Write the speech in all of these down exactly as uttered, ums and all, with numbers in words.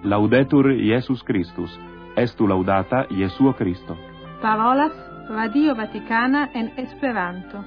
Laudetur Iesus Christus, estu laudata Jesuo Christo. Parolas Radio Vaticana en Esperanto.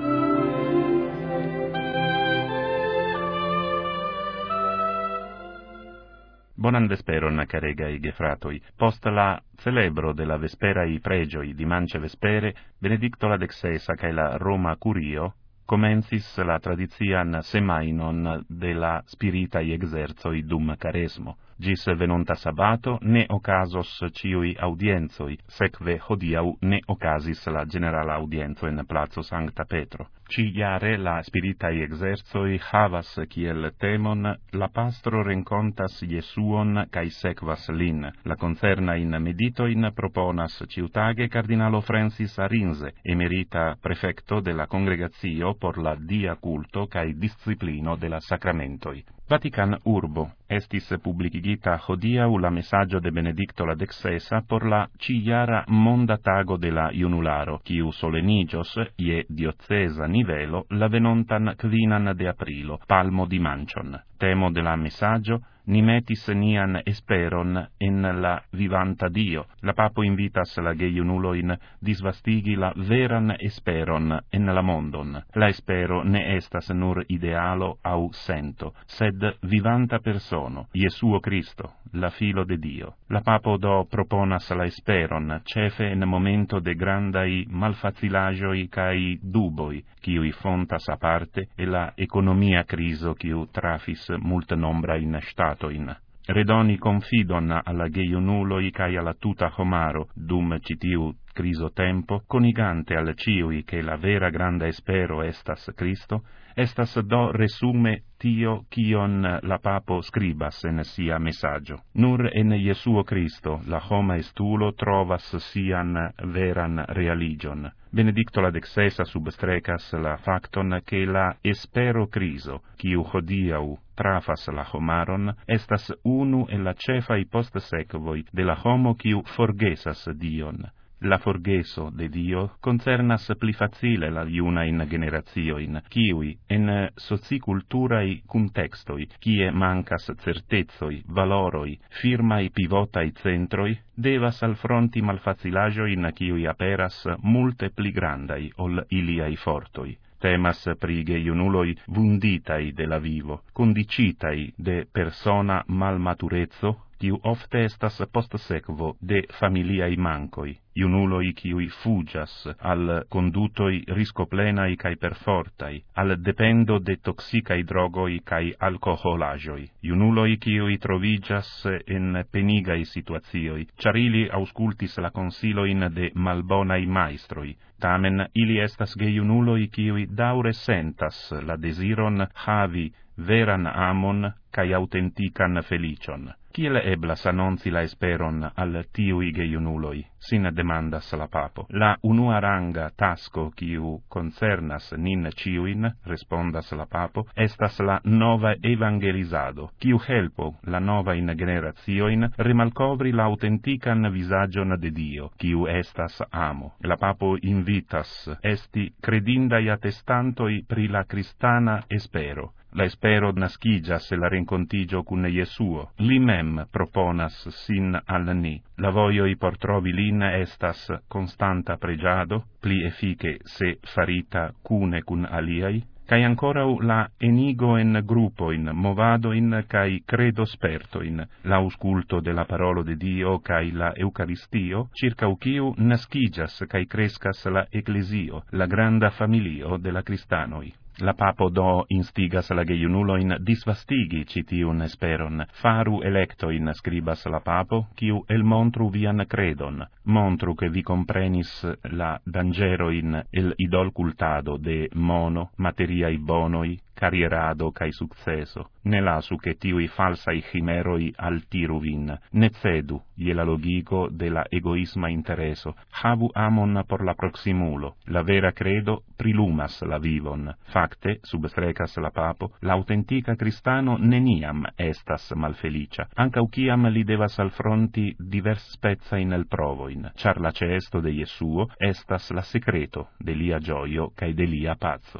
Bonan vesperon, caregaj gefratoj. Post la celebro de la vesperaj pregioj dimanĉe vespere, Benedicto la deksesa kaj la Roma Curio comencis la tradician semajnon de la spiritaj exerzoj dum Karesmo. Gis venonta sabato ne okazos ciui audiencoi, sekve hodiaŭ ne okazis la generala audienco en placo Sancta Petro. Ci jare la spiritaj exerzoj havas kiel temon la pastro renkontas Jesuon kaj sekvas lin. La koncernajn meditojn proponas ĉiutage kardinalo Francis Arinze, emerita prefekto de la Kongregacio por la dia culto kaj disciplino de la sakramentoj. Vatican urbo estis publicigita hodiaŭ la mesaĝo de Benedicto la deksesa por la ĉiujara monda tago de la junularo, kiu soleniĝos je dioceza nivelo la venontan kvinan de aprilo, palmo dimanĉon. Temo de la mesaĝo: ni metis nian esperon en la vivanta Dio. La papo invitas la gejunulojn disvastigi la veran esperon en la mondon. La espero ne estas nur idealo aŭ sento, sed vivanta persono, Jesuo Cristo, la filo de Dio. La papo do proponas la esperon, ĉefe en momento de grandaj malfacilaĵoj kaj duboj, kiuj fontas aparte, e la ekonomia krizo kiu trafis multnombrajn ŝtatojn. Redoni confidon alla gejunuloj kaj alla tuta homaro dum ĉi tiu criso tempo, conigante al ciui che la vera granda espero estas Cristo, estas do resume tio kion la papo scribas en sia messaggio. Nur en Jesuo Cristo la homa estulo trovas sian veran religion. Benedicto la deksesa substrecas la facton che la espero criso, kiu hodiaŭ trafas la homaron, estas unu el la ĉefaj postsekvoj de la homo kiu forgesas Dion. La forgeso de Dio concernas pli facile la junajn generacioin, kiuj en socikulturaj kuntextoj, kie mankas certezoj, valoroj, firmaj pivotaj centroj, devas alfronti malfacilaĵojn, kiuj aperas multe pli grandaj ol iliaj fortoj. Temas pri gejunuloj vunditaj de la vivo, kondicitaj de persona malmaturezzo, kiu ofte estas postsekvo de familiaj mankoj, junuloj kiuj fuĝas al kondutoj riskoplenaj kaj perfortaj, al dependo de toksikaj drogoj kaj alkoholaĵoj, junuloj kiuj troviĝas en penigaj situacioj, ĉar ili aŭskultis la konsilojn de malbonaj majstroj. Tamen ili estas gejunuloj kiuj daŭre sentas la deziron havi veran amon kaj aŭtentikan feliĉon. Kiel eblas annonci la esperon al tiuj gejunuloj? Sin demandas la papo. La unua ranga tasko kiu koncernas nin ĉiujn, respondas la papo, estas la nova evangelizado, kiu helpo la novajn generaciojn rimalkovri la aŭtentikan vizaĝon de Dio, kiu estas amo. La papo invitas esti credindaj atestantoj pri la kristana espero. La espero nascigas la rencontigio cun Jesuo. Li mem proponas sin al ni. La vojoj por trovi lin estas constanta pregiado, pli efike se farita cune cun aliai, kaj ankoraŭ la enigo en grupoin, movadoin kaj credo spertoin, la ausculto de la parolo de Dio kaj la Eucaristio, circa kiu nascigas kaj crescas la Ecclesio, la granda familio de la kristanoj. La papo do instigas la gejunulojn disvastigi ĉi tiun esperon. Faru elektojn, skribas la papo, kiu elmontru vian kredon. Montru ke vi komprenis la danĝerojn el idolkultado de mono, materiaj bonoj, carierado kaj sukceso. Ne lasu ke tiuj falsaj chimeroj altiru vin. Ne cedu je la logico de la egoisma intereso. Havu amon por la proximulo. La vera credo prilumas la vivon. Fakte, substrekas la papo, la autentica cristano neniam estas malfelicia, ankaŭ kiam li devas alfronti diversspecajn elprovojn, ĉar la ĉeesto de Jesuo estas la sekreto de lia ĝojo kaj de lia paco.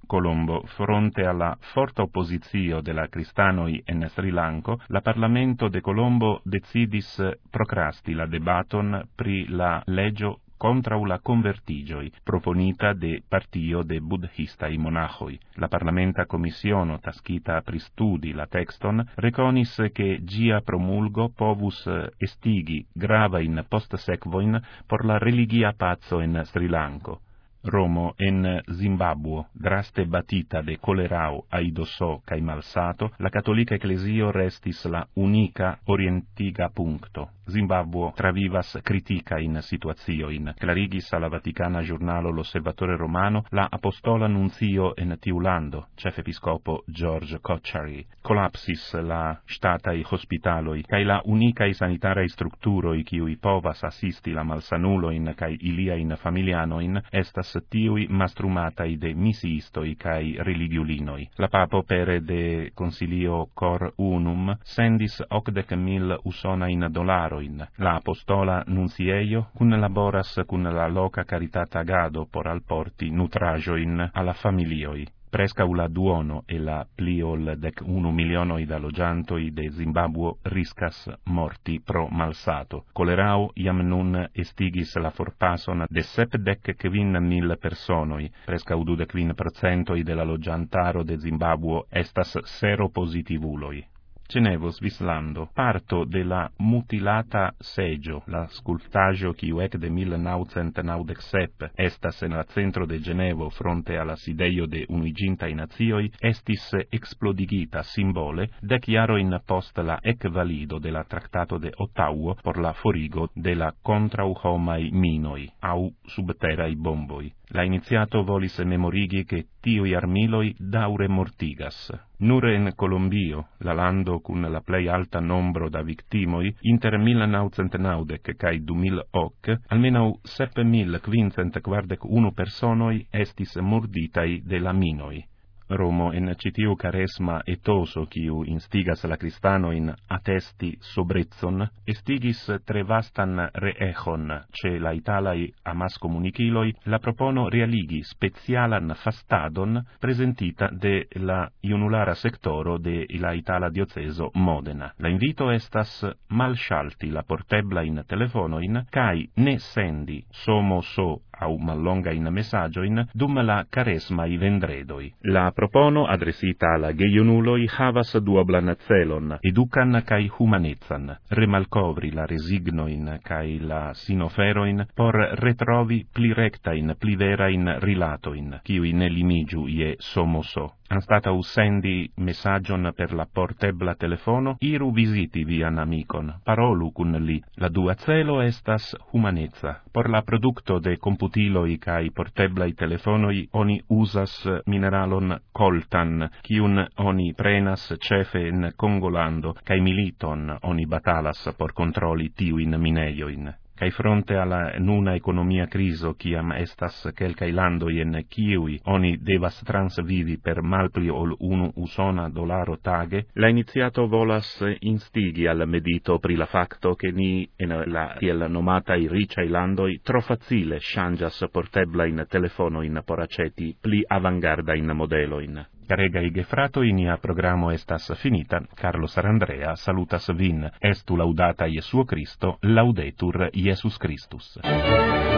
Colombo, fronte alla forte opposizio della cristanoi en Sri Lanka, la Parlamento de Colombo decidis procrasti la debaton pri la legio contra la convertigioi, proponita de partio de buddhistai monachoi. La parlamenta commissiono taschita pri studi la texton reconis che gia promulgo povus estigi grava in post sequoin por la religia pazzo in Sri Lanka. Romo en Zimbabwe, draste batita de colerao aidoso cae malsato, la cattolica ecclesio restis la unica orientiga puncto. Zimbabwe travivas critica in situazioin. Clarigis alla Vaticana giornalo l'Osservatore Romano la apostola nunzio en tiu lando, chef episcopo George Kochari. Collapsis la statai hospitaloi, cae la unicai sanitarai structuroi kiui povas assisti la malsanuloin cae iliain familianoin, estas tiui mastrumatai de misiistoi cae religiulinoi. La papo pere de consilio cor unum sendis ocdec mil usonain dolaroin. La apostola nunzieio cun laboras cun la loca caritat agado por alporti nutrajoin alla familioi. Presca la duono e la pli ol dec unu milionoi da logiantoi de Zimbabwe riscas morti pro malsato. Colerao iam nun estigis la forpason de sepdec quin mil personoi, presca dudec quin procentoi de la logiantaro de Zimbabwe estas seropositivuloi. Cenevos Vislando, parto de la mutilata segio, la sculptaggio quiu ec de mil naucent naudec-sep estas en la centro de Genevo fronte alla sideio de Unuigintai Nazioi, estis explodigita simbole dec iaroin post la ec valido de la Tractato de Ottawa por la forigo de la contrau homai minoi, au subterrai bomboi. La iniziato volis memorigi che tiui armiloi daure mortigas. Nur en Colombio, la lando cun la plei alta nombro da victimoi, inter mil naucent naudec cae du mil hoc, almenau sep mil quincent quardec unu personoi estis morditai de la minoi. Romo en citiu caresma etoso quiu instigas la cristanoin attesti sobrezzon, estigis tre vastan reechon, ce la italai amas comuniciloi la propono realigi specialan fastadon presentita de la iunulara sectoro de la itala dioceso Modena. La invito estas malshalti la portebla in telefonoin, cae ne sendi somo so au mallonga in messagioin dum la caresmai vendredoi. La propono adresita alla geiunuloi havas duoblan celon, educan cae humanezan, remalcovri la resignoin cae la sinoferoin por retrovi pli rectain, pli verain rilatoin, kiui ne limigiu ie somo so. Anstata sendi messagion per la portebla telefono, iru visiti vian amicon, parolu cun li. La dua celo estas humanezza. Por la producto de computiloi cae porteblai telefonoi oni usas mineralon coltan, ciun oni prenas cefe in Congolando, cae militon oni batalas por controli tiuin mineioin. Cae fronte alla nuna economia criso, ciam estas quelcae landoi en ciui oni devas transvivi per malpli ol unu usona dolaro tage, la iniziato volas instigi al medito pri la facto che ni en la tiel nomatai ricai landoi tro facile changias porteblain telefonoin por aceti pli avangardain modeloin. Caregai gefratoi, nia programo estas finita. Carlo Sarandrea salutas vin. Estu laudata Iesuo Cristo, laudetur Iesus Christus.